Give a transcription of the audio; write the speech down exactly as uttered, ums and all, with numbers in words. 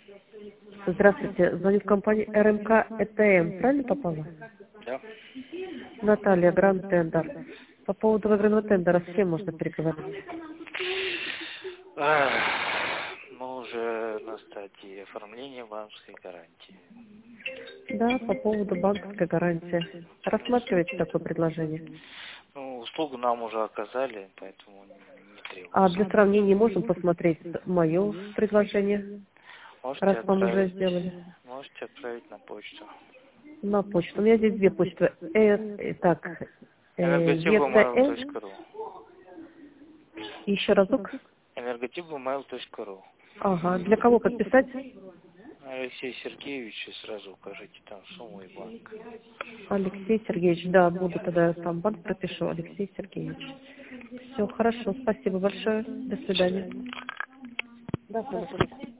Здравствуйте, звоню в компанию РМК ЭТМ. Правильно попала? Да. Наталья, Гранд Тендер. По поводу выигранного тендера с кем можно переговорить? Ах, мы уже на стадии оформления банковской гарантии. Да, по поводу банковской гарантии. Рассматриваете такое предложение? Ну, услугу нам уже оказали, поэтому не А требуется. для сравнения можем посмотреть мое предложение, Можете раз вам уже отправить, сделали? можете отправить на почту. На почту. У меня здесь две почты. Э, э, так, э, энерготипмейл ЕТМ. точка ру. Еще разок. энерготипмейл точка ру. Ага. Для кого подписать? Алексей Сергеевич, и сразу укажите там сумму и банк. Алексей Сергеевич. Да, буду тогда там банк пропишу. Алексей Сергеевич. Все, хорошо. Спасибо большое. До До свидания. свидания. До свидания.